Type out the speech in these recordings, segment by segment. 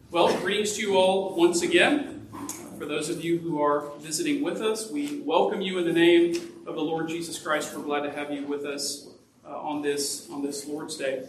Well, greetings to you all once again. For those of you who are visiting with us, we welcome you in the name of the Lord Jesus Christ. We're glad to have you with us on this Lord's Day.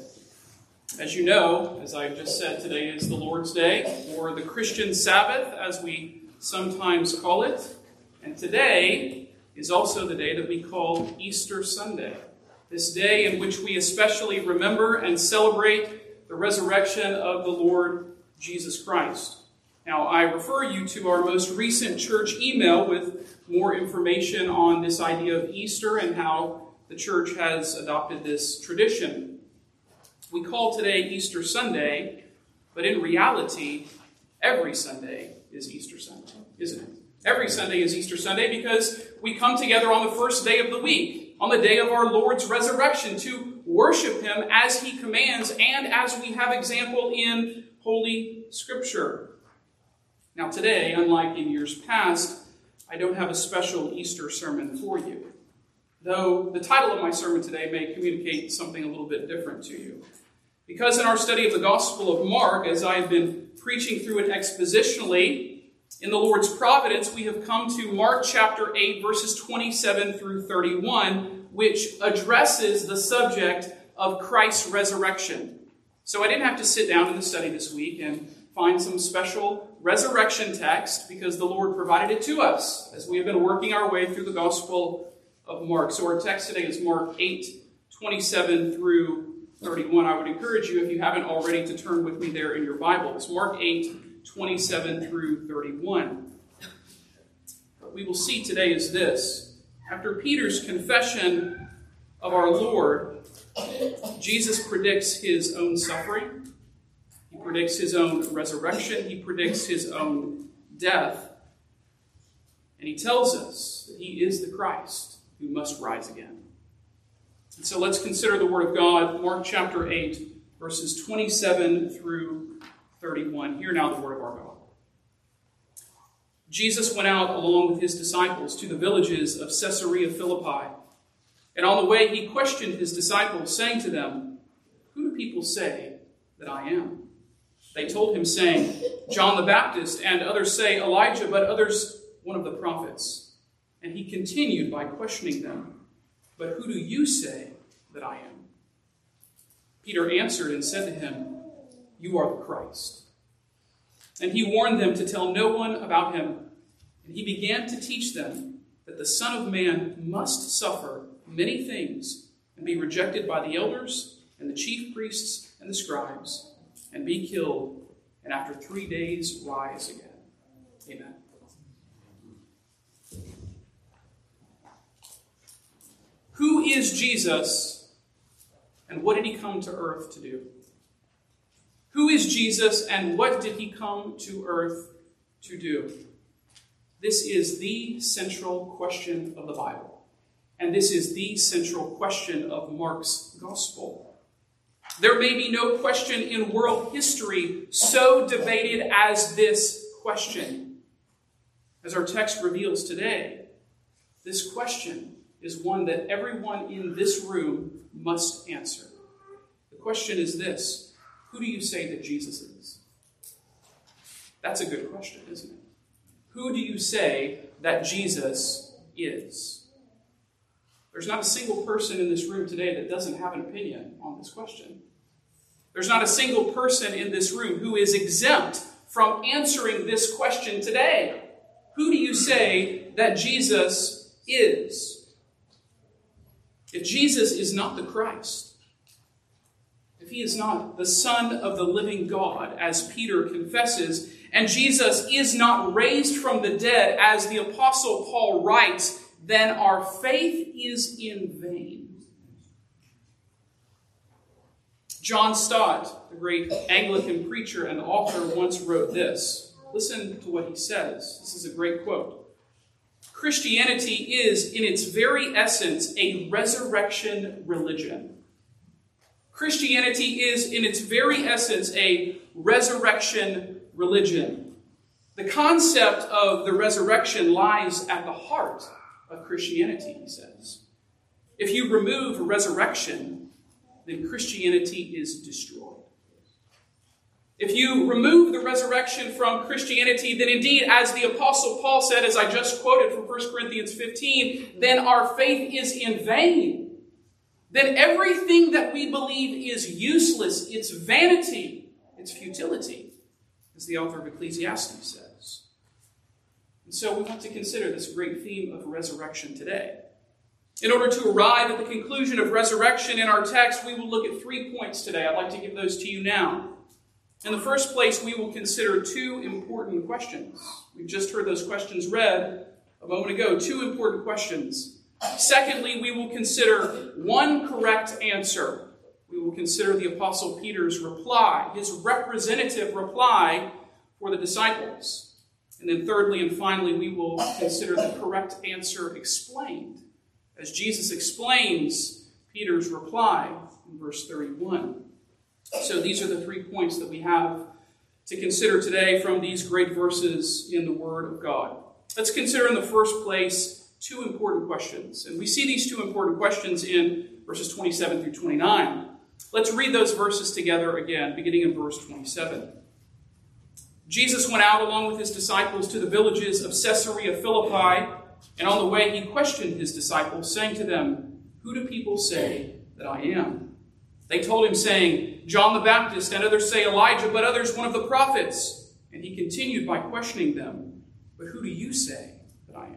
As you know, as I've just said, today is the Lord's Day, or the Christian Sabbath, as we sometimes call it. And today is also the day that we call Easter Sunday, this day in which we especially remember and celebrate the resurrection of the Lord Jesus Christ. Now, I refer you to our most recent church email with more information on this idea of Easter and how the church has adopted this tradition. We call today Easter Sunday, but in reality, every Sunday is Easter Sunday, isn't it? Every Sunday is Easter Sunday because we come together on the first day of the week, on the day of our Lord's resurrection, to worship Him as He commands and as we have example in Holy Scripture. Now today, unlike in years past, I don't have a special Easter sermon for you, though the title of my sermon today may communicate something a little bit different to you. Because in our study of the Gospel of Mark, as I have been preaching through it expositionally, in the Lord's providence, we have come to Mark chapter 8, verses 27 through 31, which addresses the subject of Christ's resurrection. So I didn't have to sit down in the study this week and find some special resurrection text because the Lord provided it to us as we have been working our way through the Gospel of Mark. So our text today is Mark 8, 27 through 31. I would encourage you, if you haven't already, to turn with me there in your Bibles. Mark 8, 27 through 31. What we will see today is this. After Peter's confession of our Lord, Jesus predicts His own suffering. He predicts His own resurrection. He predicts His own death. And He tells us that He is the Christ who must rise again. And so let's consider the Word of God, Mark chapter 8, verses 27 through 31. Hear now the Word of our God. Jesus went out along with His disciples to the villages of Caesarea Philippi. And on the way He questioned His disciples, saying to them, "Who do people say that I am?" They told Him, saying, "John the Baptist, and others say Elijah, but others one of the prophets." And He continued by questioning them, "But who do you say that I am?" Peter answered and said to Him, "You are the Christ." And He warned them to tell no one about Him. And He began to teach them that the Son of Man must suffer many things and be rejected by the elders and the chief priests and the scribes and be killed, and after 3 days rise again. Amen. Who is Jesus, and what did He come to earth to do? Who is Jesus, and what did He come to earth to do? This is the central question of the Bible. And this is the central question of Mark's Gospel. There may be no question in world history so debated as this question. As our text reveals today, this question is one that everyone in this room must answer. The question is this: who do you say that Jesus is? That's a good question, isn't it? Who do you say that Jesus is? There's not a single person in this room today that doesn't have an opinion on this question. There's not a single person in this room who is exempt from answering this question today. Who do you say that Jesus is? If Jesus is not the Christ, if He is not the Son of the living God, as Peter confesses, and Jesus is not raised from the dead, as the Apostle Paul writes, then our faith is in vain. John Stott, the great Anglican preacher and author, once wrote this. Listen to what he says. This is a great quote. "Christianity is, in its very essence, a resurrection religion." Christianity is, in its very essence, a resurrection religion. The concept of the resurrection lies at the heart of Christianity, he says. If you remove resurrection, then Christianity is destroyed. If you remove the resurrection from Christianity, then indeed, as the Apostle Paul said, as I just quoted from 1 Corinthians 15, then our faith is in vain. Then everything that we believe is useless, it's vanity, it's futility, as the author of Ecclesiastes says. And so we want to consider this great theme of resurrection today. In order to arrive at the conclusion of resurrection in our text, we will look at 3 points today. I'd like to give those to you now. In the first place, we will consider 2 important questions. We've just heard those questions read a moment ago. 2 important questions. Secondly, we will consider 1 correct answer. We will consider the Apostle Peter's reply, his representative reply for the disciples. And then thirdly and finally, we will consider the correct answer explained, as Jesus explains Peter's reply in verse 31. So these are the 3 points that we have to consider today from these great verses in the Word of God. Let's consider in the first place 2 important questions. And we see these 2 important questions in verses 27 through 29. Let's read those verses together again, beginning in verse 27. Jesus went out along with his disciples to the villages of Caesarea Philippi, and on the way he questioned his disciples, saying to them, "Who do people say that I am?" They told him, saying, "John the Baptist, and others say Elijah, but others one of the prophets." And he continued by questioning them, "But who do you say that I am?"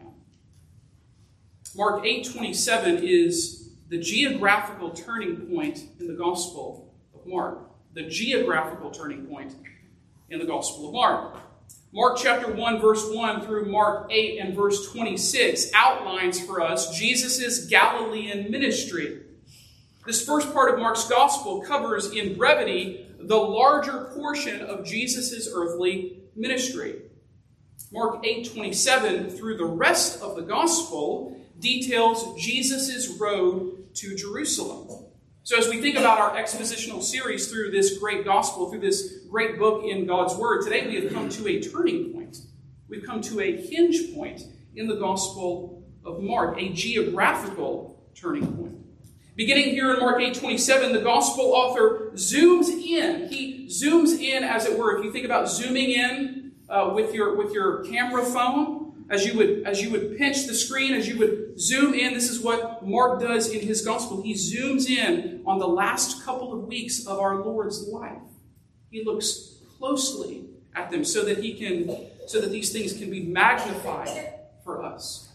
Mark 8:27 is the geographical turning point in the Gospel of Mark. The geographical turning point in the Gospel of Mark. Mark chapter 1, verse 1 through Mark 8 and verse 26 outlines for us Jesus' Galilean ministry. This first part of Mark's Gospel covers in brevity the larger portion of Jesus' earthly ministry. Mark 8:27 through the rest of the Gospel details Jesus' road to Jerusalem. So as we think about our expositional series through this great gospel, through this great book in God's Word, today we have come to a turning point. We've come to a hinge point in the Gospel of Mark, a geographical turning point. Beginning here in Mark 8:27, the Gospel author zooms in. He zooms in, as it were. If you think about zooming in with your camera phone, as you would pinch the screen, as you would zoom in, this is what Mark does in his gospel. He zooms in on the last couple of weeks of our Lord's life. He looks closely at them so that these things can be magnified for us.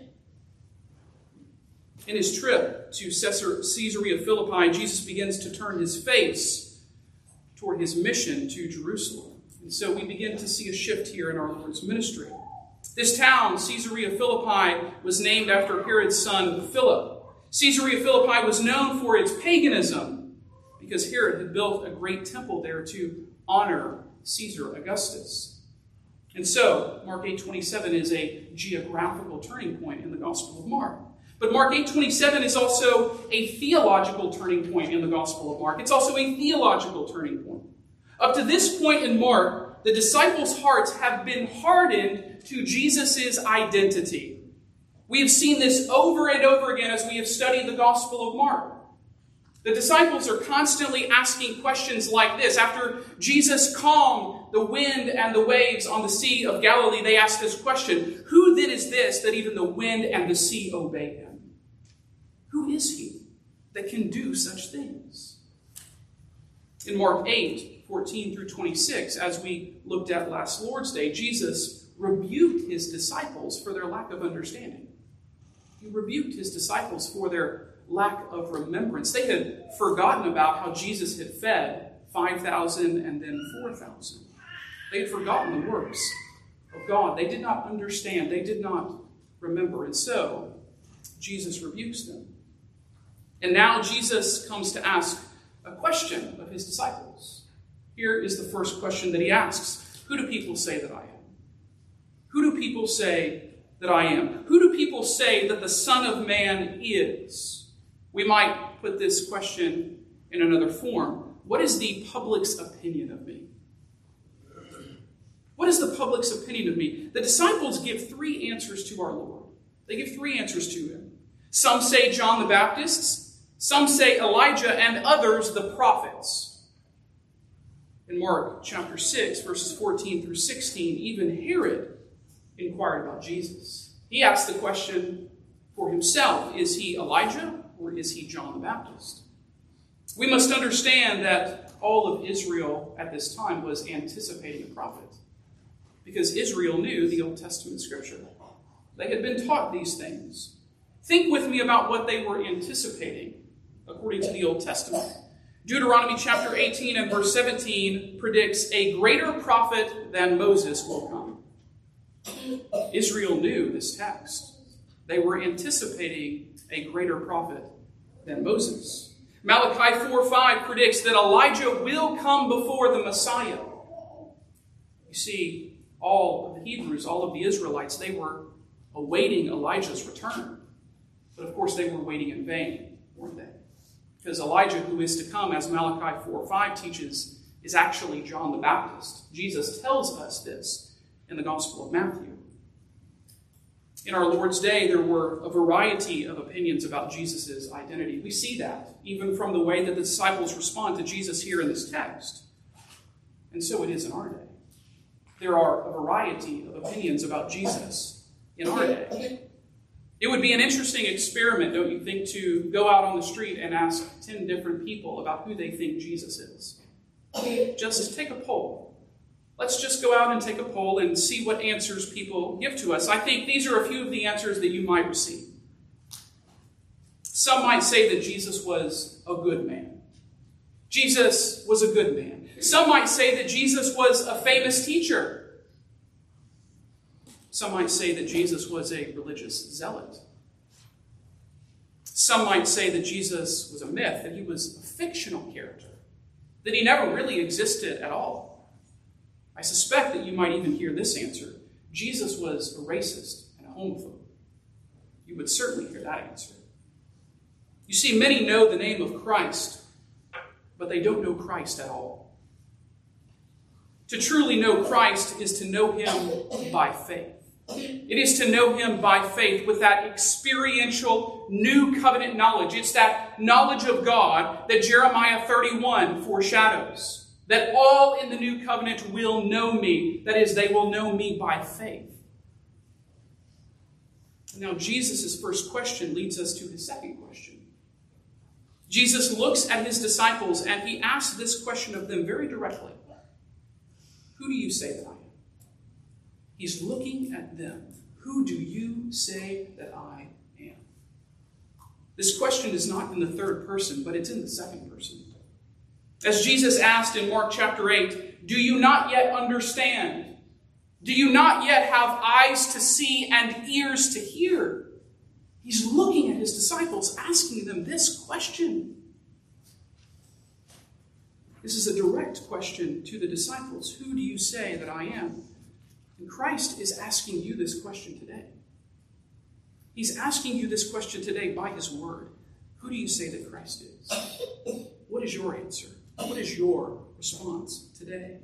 In his trip to Caesarea Philippi, Jesus begins to turn his face toward his mission to Jerusalem. And so we begin to see a shift here in our Lord's ministry. This town, Caesarea Philippi, was named after Herod's son, Philip. Caesarea Philippi was known for its paganism because Herod had built a great temple there to honor Caesar Augustus. And so, Mark 8:27 is a geographical turning point in the Gospel of Mark. But Mark 8:27 is also a theological turning point in the Gospel of Mark. It's also a theological turning point. Up to this point in Mark, the disciples' hearts have been hardened to Jesus' identity. We have seen this over and over again as we have studied the Gospel of Mark. The disciples are constantly asking questions like this. After Jesus calmed the wind and the waves on the Sea of Galilee, they asked this question, "Who then is this that even the wind and the sea obey him?" Who is he that can do such things? In Mark 8:14 through 26, as we looked at last Lord's Day, Jesus rebuked his disciples for their lack of understanding. He rebuked his disciples for their lack of remembrance. They had forgotten about how Jesus had fed 5,000 and then 4,000. They had forgotten the works of God. They did not understand. They did not remember. And so, Jesus rebukes them. And now Jesus comes to ask a question of his disciples. Here is the first question that he asks. Who do people say that I am? Who do people say that I am? Who do people say that the Son of Man is? We might put this question in another form. What is the public's opinion of me? What is the public's opinion of me? The disciples give 3 answers to our Lord. They give 3 answers to him. Some say John the Baptist, some say Elijah, and others the prophets. In Mark chapter 6, verses 14 through 16, even Herod inquired about Jesus. He asked the question for himself, is he Elijah or is he John the Baptist? We must understand that all of Israel at this time was anticipating a prophet, because Israel knew the Old Testament scripture. They had been taught these things. Think with me about what they were anticipating according to the Old Testament. Deuteronomy chapter 18 and verse 17 predicts a greater prophet than Moses will come. Israel knew this text. They were anticipating a greater prophet than Moses. Malachi 4:5 predicts that Elijah will come before the Messiah. You see, all of the Hebrews, all of the Israelites, they were awaiting Elijah's return. But of course, they were waiting in vain, weren't they? Because Elijah, who is to come, as Malachi 4:5 teaches, is actually John the Baptist. Jesus tells us this in the Gospel of Matthew. In our Lord's day, there were a variety of opinions about Jesus' identity. We see that even from the way that the disciples respond to Jesus here in this text. And so it is in our day. There are a variety of opinions about Jesus in our day. It would be an interesting experiment, don't you think, to go out on the street and ask 10 different people about who they think Jesus is. Just take a poll. Let's just go out and take a poll and see what answers people give to us. I think these are a few of the answers that you might receive. Some might say that Jesus was a good man. Jesus was a good man. Some might say that Jesus was a famous teacher. Some might say that Jesus was a religious zealot. Some might say that Jesus was a myth, that he was a fictional character, that he never really existed at all. I suspect that you might even hear this answer. Jesus was a racist and a homophobe. You would certainly hear that answer. You see, many know the name of Christ, but they don't know Christ at all. To truly know Christ is to know him by faith. It is to know him by faith with that experiential new covenant knowledge. It's that knowledge of God that Jeremiah 31 foreshadows. That all in the new covenant will know me. That is, they will know me by faith. Now, Jesus' first question leads us to his second question. Jesus looks at his disciples and he asks this question of them very directly. Who do you say that I am? He's looking at them. Who do you say that I am? This question is not in the third person, but it's in the second person. As Jesus asked in Mark chapter 8, do you not yet understand? Do you not yet have eyes to see and ears to hear? He's looking at his disciples, asking them this question. This is a direct question to the disciples. Who do you say that I am? And Christ is asking you this question today. He's asking you this question today by his word. Who do you say that Christ is? What is your answer? What is your response today?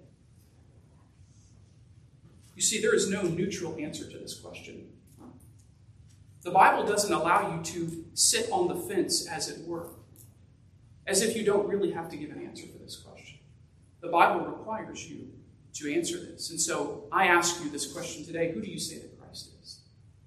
You see, there is no neutral answer to this question. The Bible doesn't allow you to sit on the fence, as it were, as if you don't really have to give an answer for this question. The Bible requires you to answer this. And so I ask you this question today. Who do you say that Christ is?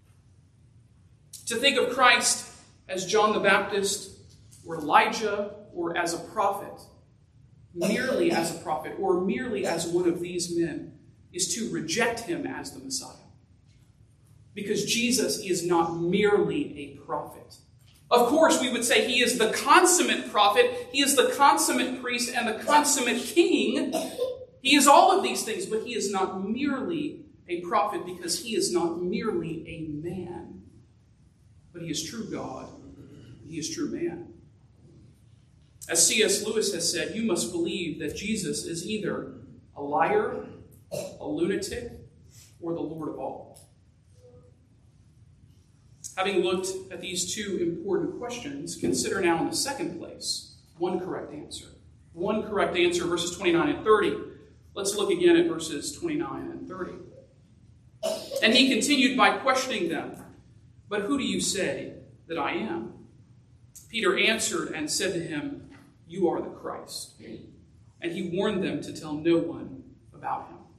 To think of Christ as John the Baptist or Elijah or as a prophet, merely as a prophet or merely as one of these men, is to reject him as the Messiah. Because Jesus is not merely a prophet. Of course, we would say he is the consummate prophet, he is the consummate priest, and the consummate king. He is all of these things, but he is not merely a prophet because he is not merely a man. But he is true God. He is true man. As C.S. Lewis has said, you must believe that Jesus is either a liar, a lunatic, or the Lord of all. Having looked at these two important questions, consider now in the second place one correct answer. One correct answer, verses 29 and 30. Let's look again at verses 29 and 30. And he continued by questioning them, but who do you say that I am? Peter answered and said to him, you are the Christ. and he warned them to tell no one about him.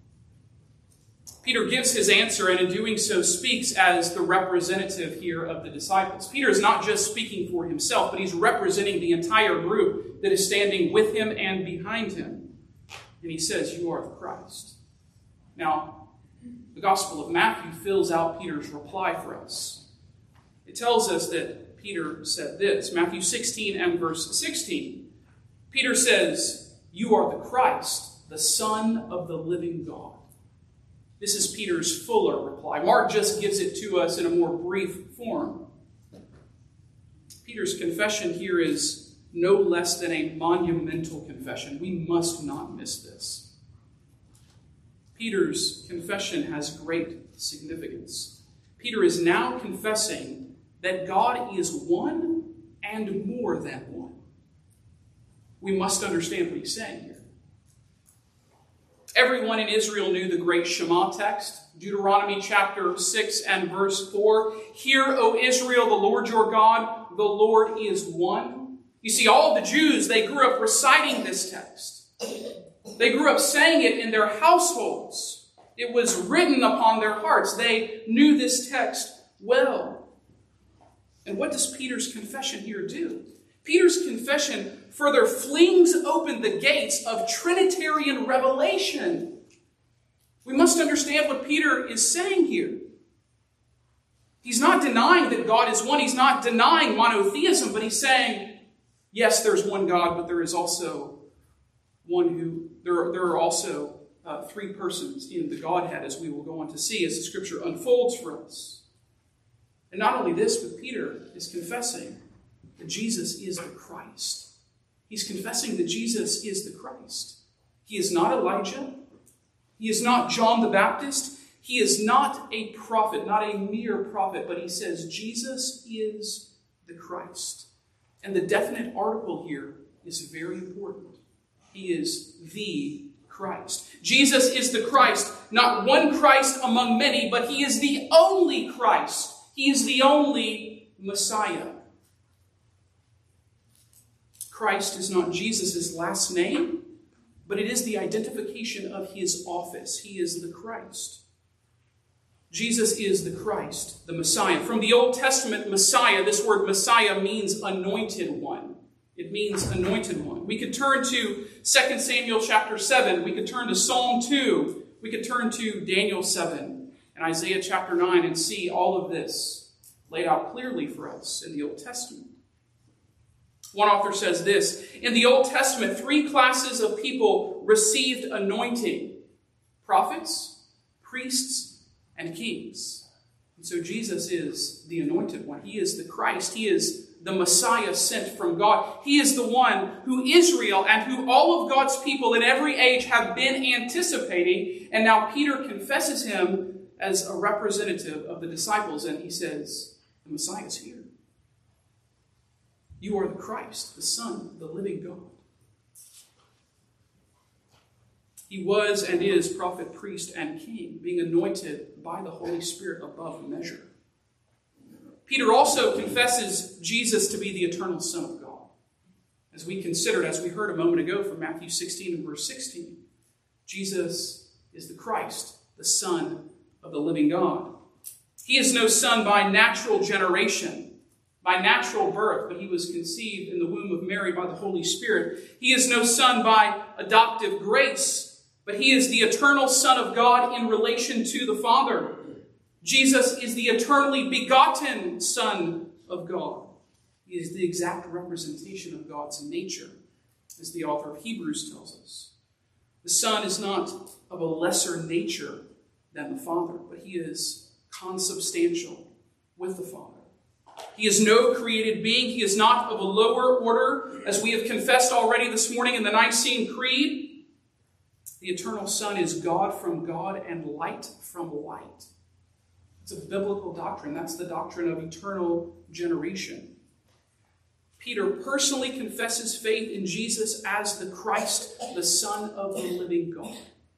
Peter gives his answer, and in doing so speaks as the representative here of the disciples. Peter is not just speaking for himself, but he's representing the entire group that is standing with him and behind him. And he says, "You are the Christ." Now, the Gospel of Matthew fills out Peter's reply for us. It tells us that Peter said this, Matthew 16 and verse 16. Peter says, "You are the Christ, the Son of the living God." This is Peter's fuller reply. Mark just gives it to us in a more brief form. Peter's confession here is no less than a monumental confession. We must not miss this. Peter's confession has great significance. Peter is now confessing that God is one and more than one. We must understand what he's saying here. Everyone in Israel knew the great Shema text, Deuteronomy chapter 6 and verse 4. "Hear, O Israel, the Lord your God, the Lord is one." You see, all of the Jews, they grew up reciting this text. They grew up saying it in their households. It was written upon their hearts. They knew this text well. And what does Peter's confession here do? Peter's confession further flings open the gates of Trinitarian revelation. We must understand what Peter is saying here. He's not denying that God is one. He's not denying monotheism, but he's saying, yes, there's one God, but there is also there are also three persons in the Godhead, as we will go on to see as the Scripture unfolds for us. And not only this, but Peter is confessing that Jesus is the Christ. He's confessing that Jesus is the Christ. He is not Elijah. He is not John the Baptist. He is not a prophet, not a mere prophet, but he says Jesus is the Christ. And the definite article here is very important. He is the Christ. Jesus is the Christ, not one Christ among many, but he is the only Christ. He is the only Messiah. Christ is not Jesus' last name, but it is the identification of his office. He is the Christ. Jesus is the Christ, the Messiah. From the Old Testament, Messiah, this word Messiah means anointed one. It means anointed one. We could turn to 2 Samuel chapter 7. We could turn to Psalm 2. We could turn to Daniel 7 and Isaiah chapter 9 and see all of this laid out clearly for us in the Old Testament. One author says this, in the Old Testament, three classes of people received anointing: prophets, priests, and kings. And so Jesus is the anointed one. He is the Christ. He is the Messiah sent from God. He is the one who Israel and who all of God's people in every age have been anticipating. And now Peter confesses him as a representative of the disciples, and he says, the Messiah is here. You are the Christ, the Son of the living God. He was and is prophet, priest, and king, being anointed by the Holy Spirit above measure. Peter also confesses Jesus to be the eternal Son of God. As we considered, as we heard a moment ago from Matthew 16 and verse 16, Jesus is the Christ, the Son of the living God. He is no son by natural generation, by natural birth, but he was conceived in the womb of Mary by the Holy Spirit. He is no son by adoptive grace, but he is the eternal Son of God in relation to the Father. Jesus is the eternally begotten Son of God. He is the exact representation of God's nature, as the author of Hebrews tells us. The Son is not of a lesser nature than the Father, but he is consubstantial with the Father. He is no created being. He is not of a lower order, as we have confessed already this morning in the Nicene Creed. The eternal Son is God from God and light from light. It's a biblical doctrine. That's the doctrine of eternal generation. Peter personally confesses faith in Jesus as the Christ, the Son of the living God.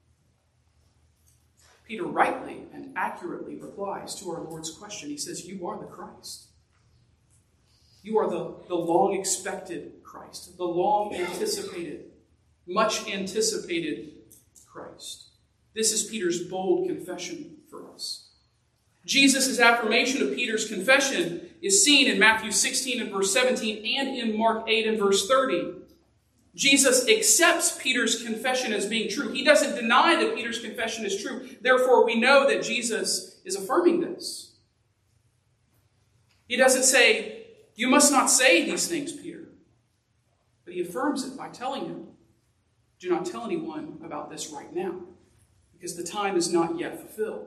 Peter rightly and accurately replies to our Lord's question. He says, you are the Christ. You are the long-expected Christ, the long-anticipated much anticipated Christ. This is Peter's bold confession for us. Jesus' affirmation of Peter's confession is seen in Matthew 16 and verse 17 and in Mark 8 and verse 30. Jesus accepts Peter's confession as being true. He doesn't deny that Peter's confession is true. Therefore, we know that Jesus is affirming this. He doesn't say, "You must not say these things, Peter." But he affirms it by telling him, "Do not tell anyone about this right now, because the time is not yet fulfilled."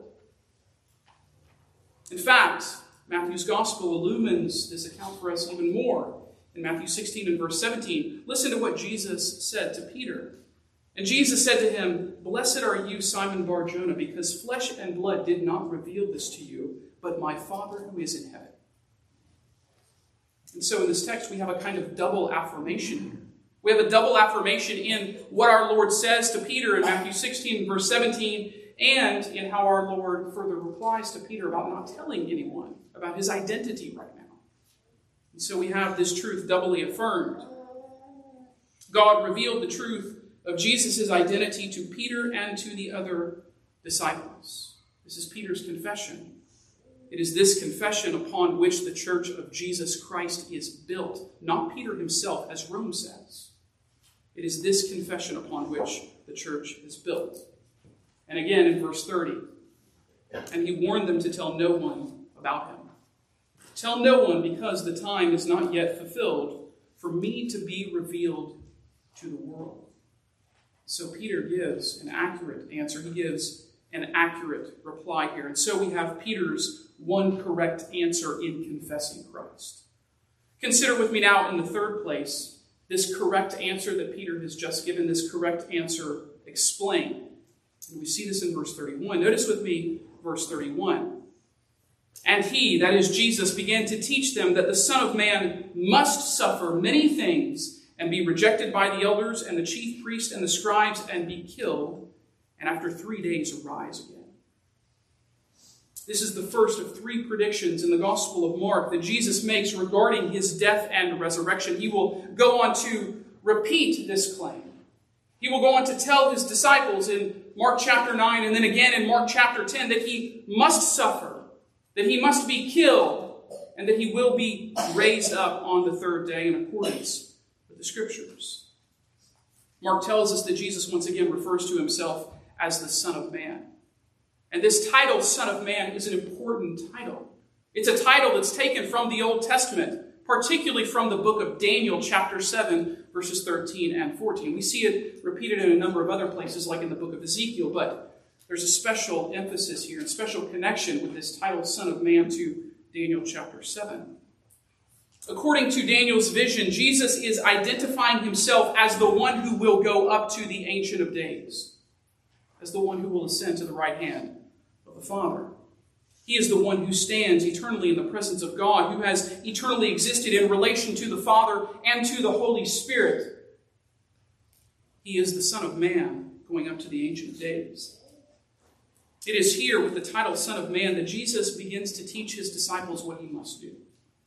In fact, Matthew's gospel illumines this account for us even more. In Matthew 16 and verse 17, listen to what Jesus said to Peter. And Jesus said to him, "Blessed are you, Simon Bar-Jonah, because flesh and blood did not reveal this to you, but my Father who is in heaven." And so in this text, we have a kind of double affirmation here. We have a double affirmation in what our Lord says to Peter in Matthew 16 and verse 17, and in how our Lord further replies to Peter about not telling anyone about his identity right now. And so we have this truth doubly affirmed. God revealed the truth of Jesus' identity to Peter and to the other disciples. This is Peter's confession. It is this confession upon which the church of Jesus Christ is built, not Peter himself, as Rome says. It is this confession upon which the church is built. And again in verse 30, and he warned them to tell no one about him. Tell no one, because the time is not yet fulfilled for me to be revealed to the world. So Peter gives an accurate answer. He gives an accurate reply here. And so we have Peter's one correct answer in confessing Christ. Consider with me now in the third place this correct answer that Peter has just given, this correct answer explained. And we see this in verse 31. Notice with me verse 31. And he, that is Jesus, began to teach them that the Son of Man must suffer many things and be rejected by the elders and the chief priests and the scribes and be killed, and after 3 days arise again. This is the first of three predictions in the Gospel of Mark that Jesus makes regarding his death and resurrection. He will go on to repeat this claim. He will go on to tell his disciples in Mark chapter 9 and then again in Mark chapter 10 that he must suffer, that he must be killed, and that he will be raised up on the third day in accordance with the Scriptures. Mark tells us that Jesus once again refers to himself as the Son of Man. And this title, Son of Man, is an important title. It's a title that's taken from the Old Testament, particularly from the book of Daniel, chapter 7, verses 13 and 14. We see it repeated in a number of other places, like in the book of Ezekiel, but there's a special emphasis here, a special connection with this title, Son of Man, to Daniel chapter 7. According to Daniel's vision, Jesus is identifying himself as the one who will go up to the Ancient of Days, as the one who will ascend to the right hand of the Father. He is the one who stands eternally in the presence of God, who has eternally existed in relation to the Father and to the Holy Spirit. He is the Son of Man going up to the Ancient of Days. It is here with the title Son of Man that Jesus begins to teach his disciples what he must do.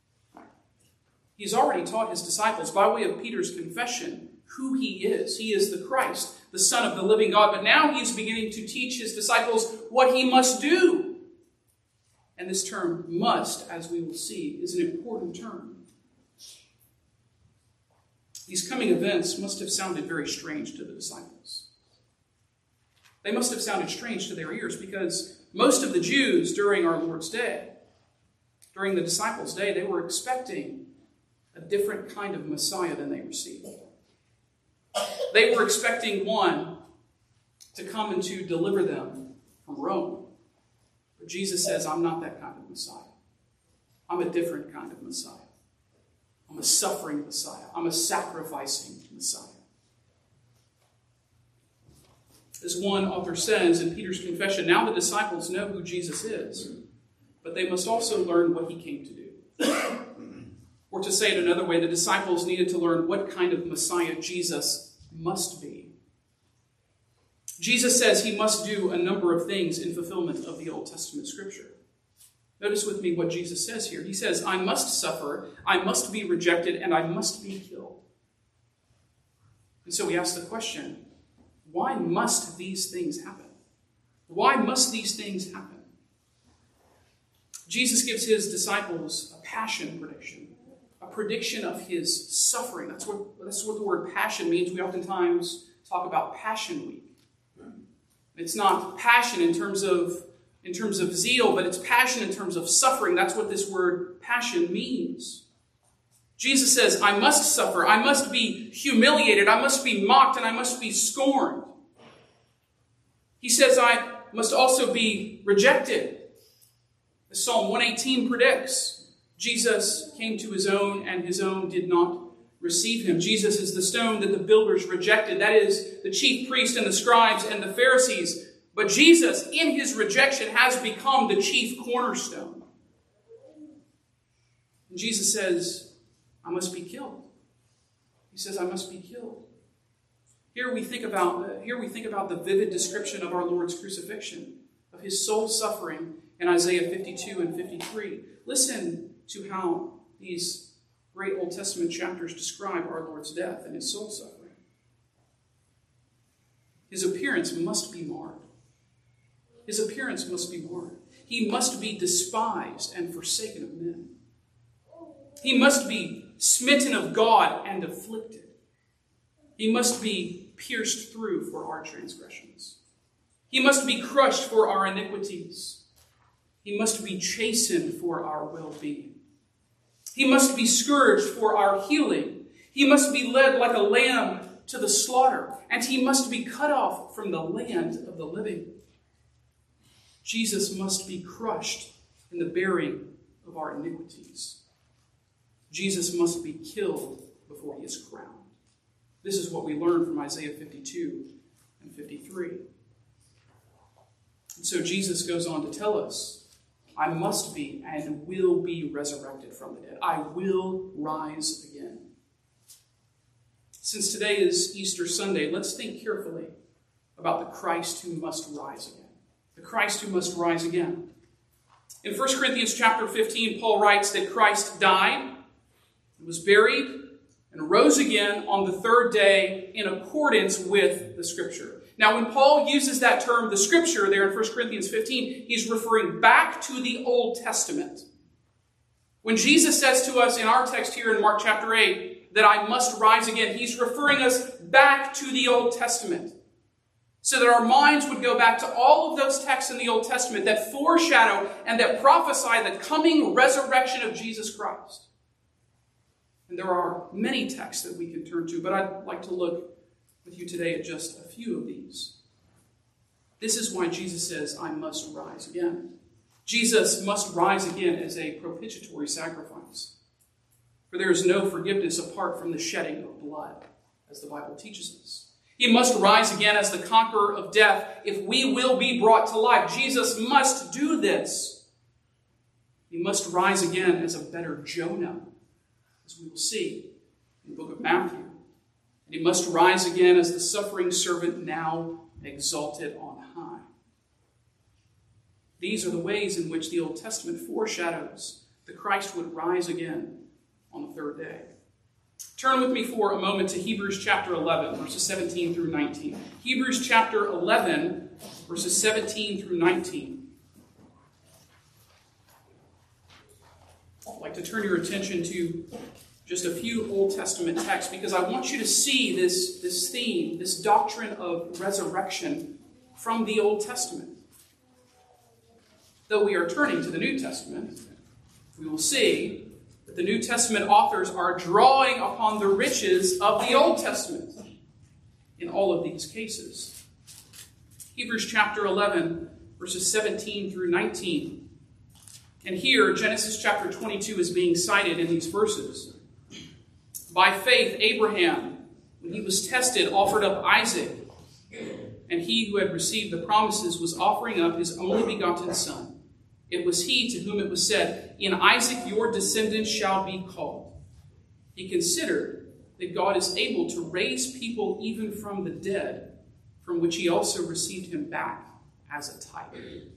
He's already taught his disciples by way of Peter's confession who he is. He is the Christ, the Son of the living God. But now he's beginning to teach his disciples what he must do. And this term must, as we will see, is an important term. These coming events must have sounded very strange to the disciples. They must have sounded strange to their ears because most of the Jews during our Lord's day, during the disciples' day, they were expecting a different kind of Messiah than they received. They were expecting one to come and to deliver them from Rome. But Jesus says, I'm not that kind of Messiah. I'm a different kind of Messiah. I'm a suffering Messiah. I'm a sacrificing Messiah. As one author says in Peter's confession, now the disciples know who Jesus is, but they must also learn what he came to do. Or to say it another way, the disciples needed to learn what kind of Messiah Jesus must be. Jesus says he must do a number of things in fulfillment of the Old Testament scripture. Notice with me what Jesus says here. He says, I must suffer, I must be rejected, and I must be killed. And so we ask the question, why must these things happen? Why must these things happen? Jesus gives his disciples a passion prediction, a prediction of his suffering. That's what the word passion means. We oftentimes talk about Passion Week. It's not passion in terms of zeal, but it's passion in terms of suffering. That's what this word passion means. Jesus says, I must suffer, I must be humiliated, I must be mocked, and I must be scorned. He says, I must also be rejected. As Psalm 118 predicts, Jesus came to his own, and his own did not receive him. Jesus is the stone that the builders rejected. That is the chief priests and the scribes and the Pharisees. But Jesus, in his rejection, has become the chief cornerstone. And Jesus says, I must be killed. He says, I must be killed. Here we think about the vivid description of our Lord's crucifixion, of his soul suffering in Isaiah 52 and 53. Listen to how these great Old Testament chapters describe our Lord's death and his soul suffering. His appearance must be marred. His appearance must be marred. He must be despised and forsaken of men. He must be smitten of God and afflicted. He must be pierced through for our transgressions. He must be crushed for our iniquities. He must be chastened for our well-being. He must be scourged for our healing. He must be led like a lamb to the slaughter, and he must be cut off from the land of the living. Jesus must be crushed in the bearing of our iniquities. Jesus must be killed before he is crowned. This is what we learn from Isaiah 52 and 53. And so Jesus goes on to tell us, I must be and will be resurrected from the dead. I will rise again. Since today is Easter Sunday, let's think carefully about the Christ who must rise again. The Christ who must rise again. In 1 Corinthians chapter 15, Paul writes that Christ died, was buried, and rose again on the third day in accordance with the Scripture. Now, when Paul uses that term, the Scripture, there in 1 Corinthians 15, he's referring back to the Old Testament. When Jesus says to us in our text here in Mark chapter 8 that I must rise again, he's referring us back to the Old Testament, so that our minds would go back to all of those texts in the Old Testament that foreshadow and that prophesy the coming resurrection of Jesus Christ. And there are many texts that we can turn to, but I'd like to look with you today at just a few of these. This is why Jesus says, I must rise again. Jesus must rise again as a propitiatory sacrifice. For there is no forgiveness apart from the shedding of blood, as the Bible teaches us. He must rise again as the conqueror of death if we will be brought to life. Jesus must do this. He must rise again as a better Jonah, as we will see in the book of Matthew. And he must rise again as the suffering servant now exalted on high. These are the ways in which the Old Testament foreshadows that Christ would rise again on the third day. Turn with me for a moment to Hebrews chapter 11, verses 17 through 19. Hebrews chapter 11, verses 17 through 19. I'd like to turn your attention to just a few Old Testament texts because I want you to see this theme, this doctrine of resurrection from the Old Testament. Though we are turning to the New Testament, we will see that the New Testament authors are drawing upon the riches of the Old Testament in all of these cases. Hebrews chapter 11, verses 17 through 19. And here, Genesis chapter 22 is being cited in these verses. By faith, Abraham, when he was tested, offered up Isaac. And he who had received the promises was offering up his only begotten son. It was he to whom it was said, in Isaac your descendants shall be called. He considered that God is able to raise people even from the dead, from which he also received him back as a type. You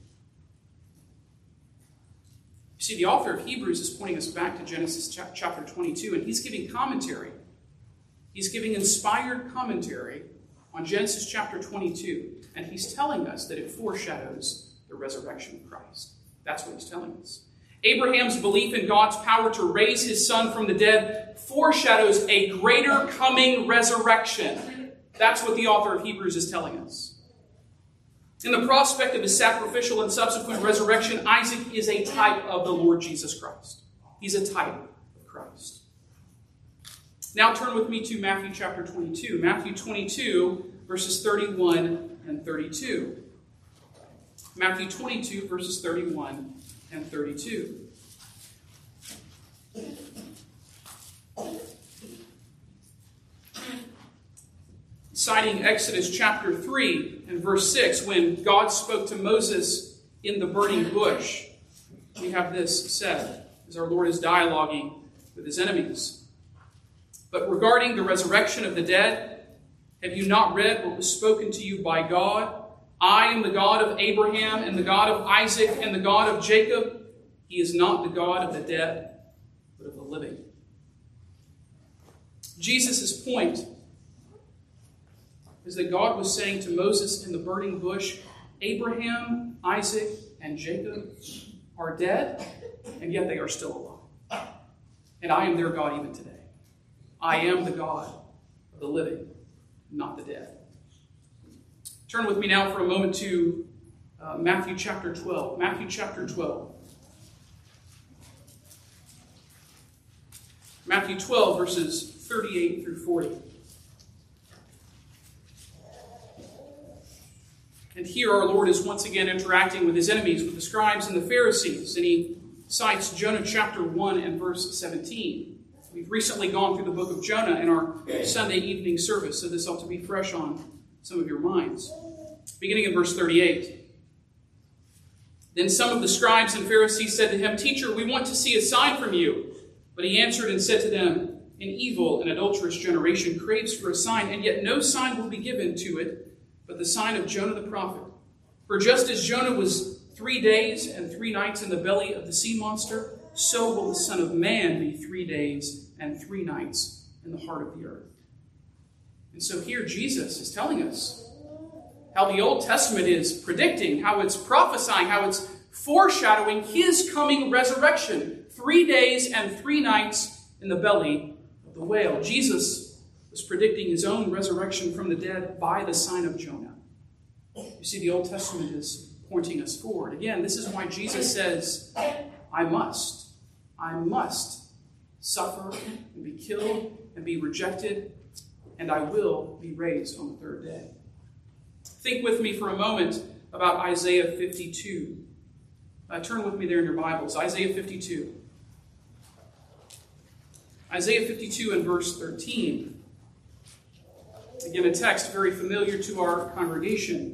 see, the author of Hebrews is pointing us back to Genesis chapter 22, and he's giving commentary He's giving inspired commentary on Genesis chapter 22, and he's telling us that it foreshadows the resurrection of Christ. That's what he's telling us. Abraham's belief in God's power to raise his son from the dead foreshadows a greater coming resurrection. That's what the author of Hebrews is telling us. In the prospect of his sacrificial and subsequent resurrection, Isaac is a type of the Lord Jesus Christ. He's a type of Christ. Now turn with me to Matthew chapter 22. Matthew 22, verses 31 and 32. Matthew 22, verses 31 and 32. Citing Exodus chapter 3 and verse 6, when God spoke to Moses in the burning bush, we have this said, as our Lord is dialoguing with his enemies. But regarding the resurrection of the dead, have you not read what was spoken to you by God? I am the God of Abraham and the God of Isaac and the God of Jacob. He is not the God of the dead, but of the living. Jesus' point is that God was saying to Moses in the burning bush, Abraham, Isaac, and Jacob are dead, and yet they are still alive. And I am their God even today. I am the God of the living, not the dead. Turn with me now for a moment to Matthew chapter 12. Matthew chapter 12. Matthew 12, verses 38 through 40. And here our Lord is once again interacting with his enemies, with the scribes and the Pharisees. And he cites Jonah chapter 1 and verse 17. We've recently gone through the book of Jonah in our Sunday evening service, so this ought to be fresh on some of your minds. Beginning in verse 38. Then some of the scribes and Pharisees said to him, Teacher, we want to see a sign from you. But he answered and said to them, An evil and adulterous generation craves for a sign, and yet no sign will be given to it, but the sign of Jonah the prophet. For just as Jonah was 3 days and 3 nights in the belly of the sea monster, so will the Son of Man be 3 days and 3 nights in the heart of the earth. And so here Jesus is telling us how the Old Testament is predicting, how it's prophesying, how it's foreshadowing his coming resurrection. 3 days and 3 nights in the belly of the whale. Jesus was predicting his own resurrection from the dead by the sign of Jonah. You see, the Old Testament is pointing us forward. Again, this is why Jesus says, I must suffer and be killed and be rejected, and I will be raised on the third day. Think with me for a moment about Isaiah 52. Turn with me there in your Bibles. Isaiah 52. Isaiah 52 and verse 13. Again, a text very familiar to our congregation.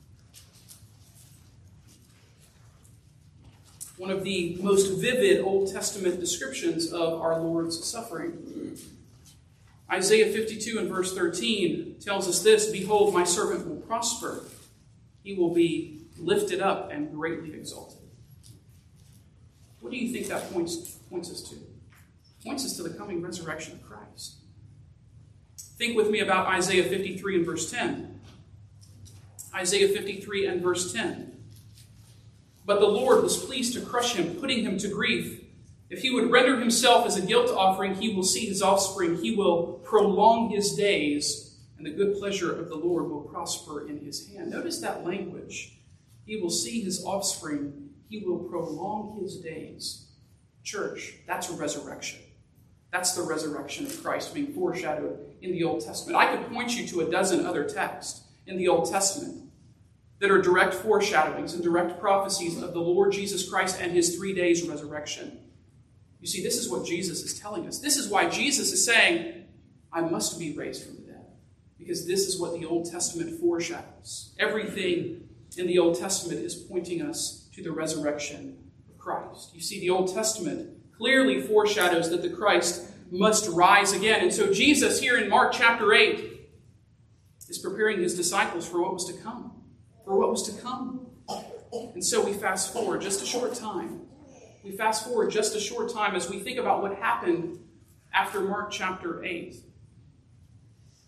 One of the most vivid Old Testament descriptions of our Lord's suffering. Isaiah 52 and verse 13 tells us this, Behold, my servant will prosper. He will be lifted up and greatly exalted. What do you think that points us to? It points us to the coming resurrection of Christ. Think with me about Isaiah 53 and verse 10. Isaiah 53 and verse 10. But the Lord was pleased to crush him, putting him to grief. If he would render himself as a guilt offering, he will see his offspring. He will prolong his days, and the good pleasure of the Lord will prosper in his hand. Notice that language. He will see his offspring. He will prolong his days. Church, that's a resurrection. That's the resurrection of Christ being foreshadowed in the Old Testament. I could point you to a dozen other texts in the Old Testament that are direct foreshadowings and direct prophecies of the Lord Jesus Christ and his 3 days resurrection. You see, this is what Jesus is telling us. This is why Jesus is saying, I must be raised from the dead. Because this is what the Old Testament foreshadows. Everything in the Old Testament is pointing us to the resurrection of Christ. You see, the Old Testament clearly foreshadows that the Christ must rise again. And so Jesus here in Mark chapter 8 is preparing his disciples for what was to come. For what was to come. And so we fast forward just a short time. We fast forward just a short time as we think about what happened after Mark chapter 8.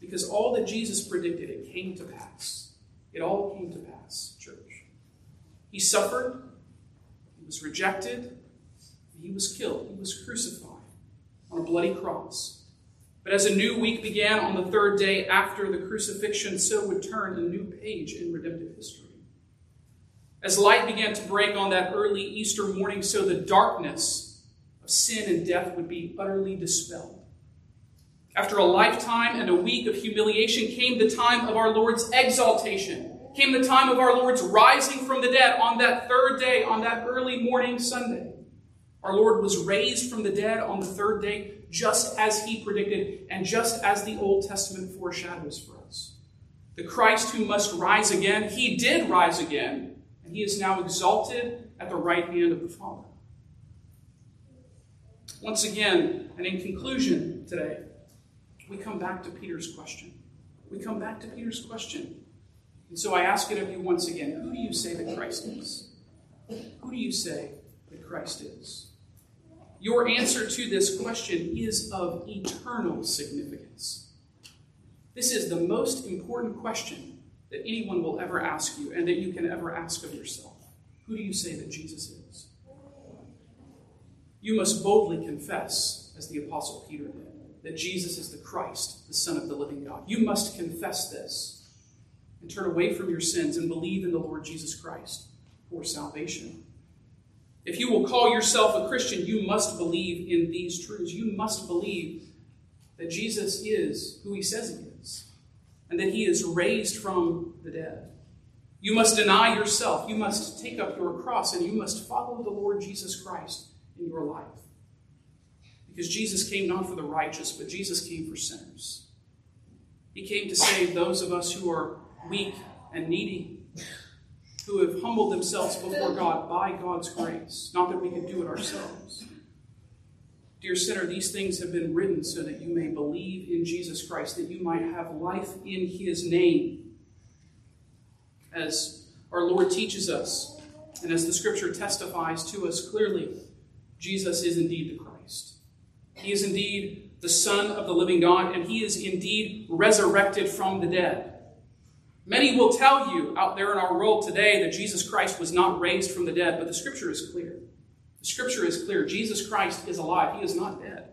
Because all that Jesus predicted, it came to pass. It all came to pass, church. He suffered, he was rejected, he was killed, he was crucified on a bloody cross. But as a new week began on the third day after the crucifixion, so would turn a new page in redemptive history. As light began to break on that early Easter morning, so the darkness of sin and death would be utterly dispelled. After a lifetime and a week of humiliation came the time of our Lord's exaltation, came the time of our Lord's rising from the dead on that third day, on that early morning Sunday. Our Lord was raised from the dead on the third day, just as he predicted and just as the Old Testament foreshadows for us. The Christ who must rise again, he did rise again, and he is now exalted at the right hand of the Father. Once again, and in conclusion today, we come back to Peter's question. We come back to Peter's question. And so I ask it of you once again, who do you say that Christ is? Who do you say that Christ is? Your answer to this question is of eternal significance. This is the most important question that anyone will ever ask you and that you can ever ask of yourself. Who do you say that Jesus is? You must boldly confess, as the Apostle Peter did, that Jesus is the Christ, the Son of the living God. You must confess this and turn away from your sins and believe in the Lord Jesus Christ for salvation. If you will call yourself a Christian, you must believe in these truths. You must believe that Jesus is who he says he is and that he is raised from the dead. You must deny yourself. You must take up your cross and you must follow the Lord Jesus Christ in your life. Because Jesus came not for the righteous, but Jesus came for sinners. He came to save those of us who are weak and needy, who have humbled themselves before God by God's grace, not that we can do it ourselves. Dear sinner, these things have been written so that you may believe in Jesus Christ, that you might have life in his name. As our Lord teaches us, and as the Scripture testifies to us clearly, Jesus is indeed the Christ. He is indeed the Son of the living God, and he is indeed resurrected from the dead. Many will tell you out there in our world today that Jesus Christ was not raised from the dead, but the Scripture is clear. The Scripture is clear. Jesus Christ is alive. He is not dead.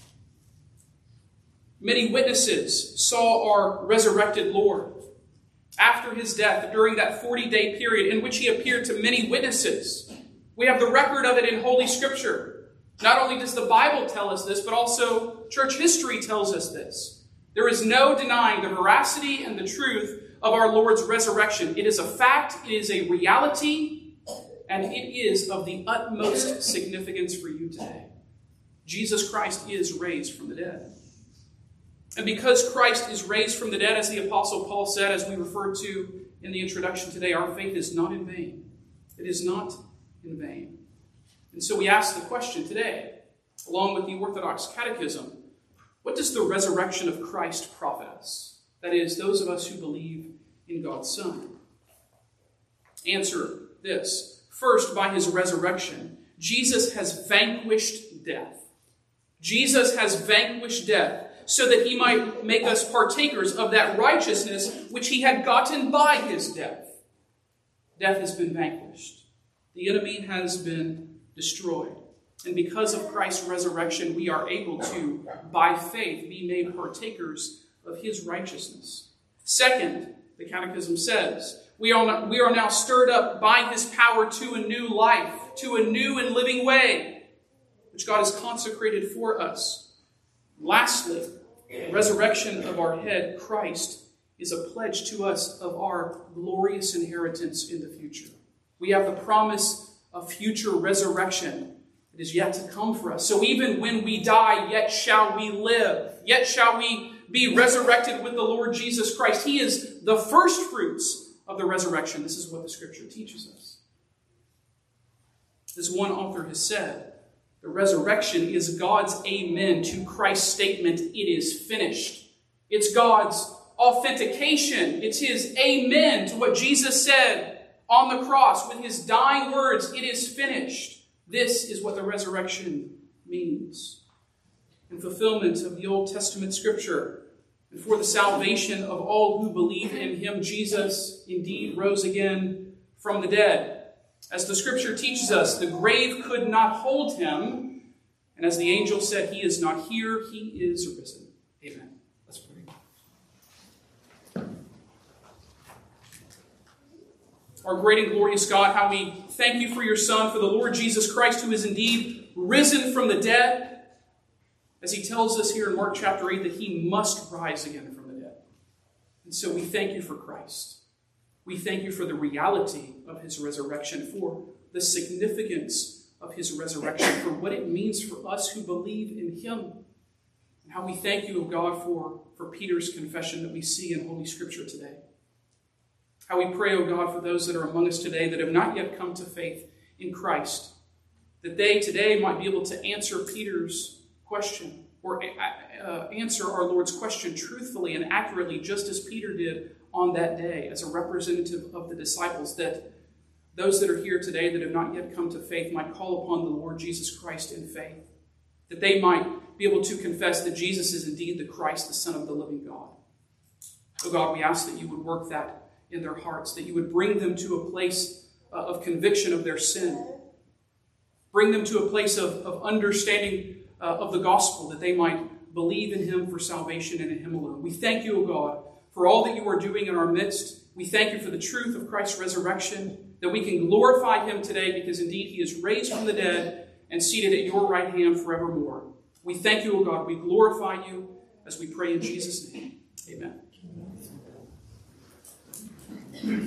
Many witnesses saw our resurrected Lord after his death during that 40-day period in which he appeared to many witnesses. We have the record of it in Holy Scripture. Not only does the Bible tell us this, but also church history tells us this. There is no denying the veracity and the truth of our Lord's resurrection. It is a fact, it is a reality, and it is of the utmost significance for you today. Jesus Christ is raised from the dead. And because Christ is raised from the dead, as the Apostle Paul said, as we referred to in the introduction today, our faith is not in vain. It is not in vain. And so we ask the question today, along with the Orthodox Catechism, what does the resurrection of Christ profit us? That is, those of us who believe in God's Son. Answer this. First, by his resurrection, Jesus has vanquished death. Jesus has vanquished death so that he might make us partakers of that righteousness which he had gotten by his death. Death has been vanquished. The enemy has been destroyed. And because of Christ's resurrection, we are able to, by faith, be made partakers of his righteousness. Second, the Catechism says, we are now stirred up by his power to a new life, to a new and living way, which God has consecrated for us. Lastly, the resurrection of our head, Christ, is a pledge to us of our glorious inheritance in the future. We have the promise of future resurrection that is yet to come for us. So even when we die, yet shall we live. Yet shall we be resurrected with the Lord Jesus Christ. He is the first fruits of the resurrection. This is what the Scripture teaches us. As one author has said, the resurrection is God's amen to Christ's statement, it is finished. It's God's authentication. It's his amen to what Jesus said on the cross with his dying words, it is finished. This is what the resurrection means. In fulfillment of the Old Testament Scripture, and for the salvation of all who believe in him. Jesus indeed rose again from the dead. As the scripture teaches us, the grave could not hold him, and as the angel said, he is not here, he is risen. Amen. Let's pray. Our great and glorious God, how we thank you for your Son, for the Lord Jesus Christ, who is indeed risen from the dead, as he tells us here in Mark chapter 8 that he must rise again from the dead. And so we thank you for Christ. We thank you for the reality of his resurrection, for the significance of his resurrection, for what it means for us who believe in him. And how we thank you, O God, for Peter's confession that we see in Holy Scripture today. How we pray, O God, for those that are among us today that have not yet come to faith in Christ, that they today might be able to answer Peter's question, or answer our Lord's question truthfully and accurately, just as Peter did on that day as a representative of the disciples, that those that are here today that have not yet come to faith might call upon the Lord Jesus Christ in faith, that they might be able to confess that Jesus is indeed the Christ, the Son of the living God. Oh God, we ask that you would work that in their hearts, that you would bring them to a place of conviction of their sin, bring them to a place of understanding of the gospel, that they might believe in him for salvation and in him alone. We thank you, O God, for all that you are doing in our midst. We thank you for the truth of Christ's resurrection, that we can glorify him today because indeed he is raised from the dead and seated at your right hand forevermore. We thank you, O God. We glorify you as we pray in Jesus' name. Amen.